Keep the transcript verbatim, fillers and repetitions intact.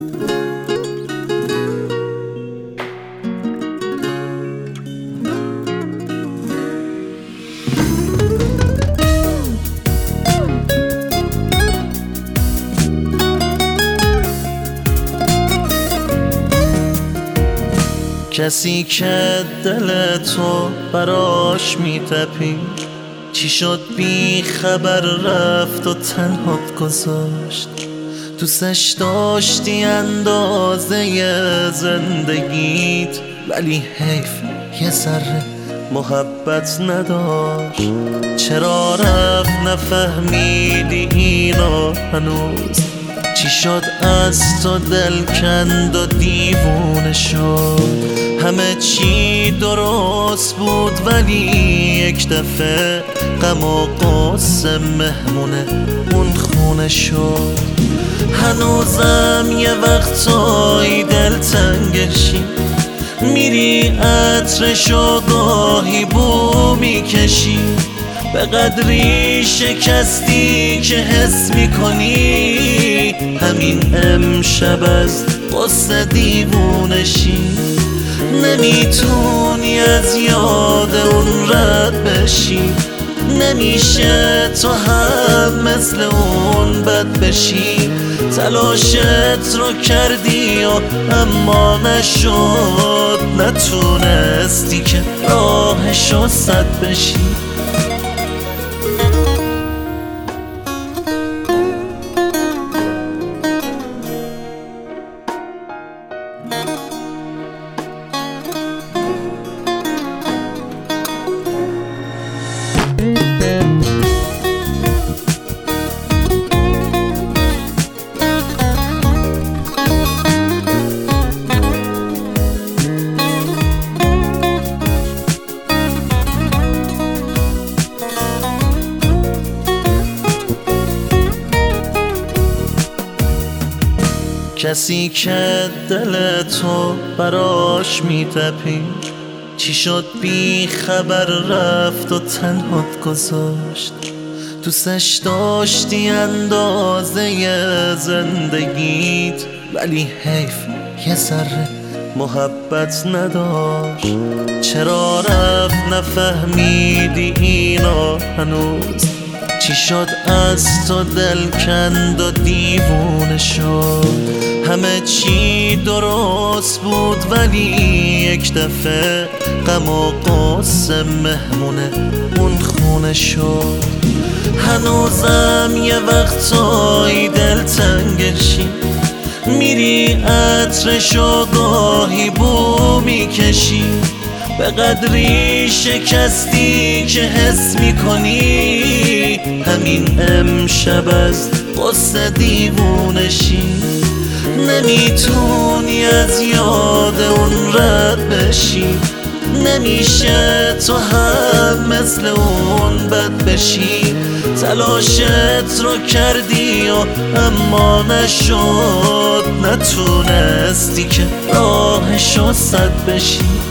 کسی که دل تو براش میتپی، چی شد بی خبر رفت و تنهات گذاشت. دوستش داشتی اندازه زندگیت، ولی حیف یه ذره محبت نداشت. چرا رفت نفهمیدی اینو هنوز؟ چی شد از تو دل کند و دیوونه شد؟ همه چی درست بود ولی یک دفعه غم و غصه مهمونه اون خونه شد. هنوزم یه وقتایی دلتنگشی، میری عطرشو گاهی بو میکشی. به قدری شکستی که حس میکنی همین امشب از غصه دیوونشی. نمیتونی از یاد اون رد بشی، نمیشه تو هم مثل اون بد بشی. تلاشت رو کردی و اما نشد، نتونستی که راهشو سد بشی. کسی که دل تو براش میتپی، چی شد بی خبر رفت و تنهات گذاشت. دوستش داشتی اندازه زندگیت، ولی حیف یه ذره محبت نداشت. چرا رفت نفهمیدی اینو هنوز؟ چی شد از تو دل کند و دیوونه شد؟ همه چی درست بود ولی یک دفعه غم و غصه مهمونه اون خونه شد. هنوزم یه وقتایی دلتنگشی، میری عطرشو گاهی بو میکشی. به قدری شکستی که حس میکنی همین امشب از غصه دیوونشی. نمیتونی از یاد اون رد بشی، نمیشه تو هم مثل اون بد بشی. تلاشت رو کردی و اما نشد، نتونستی که راهشو سد بشی.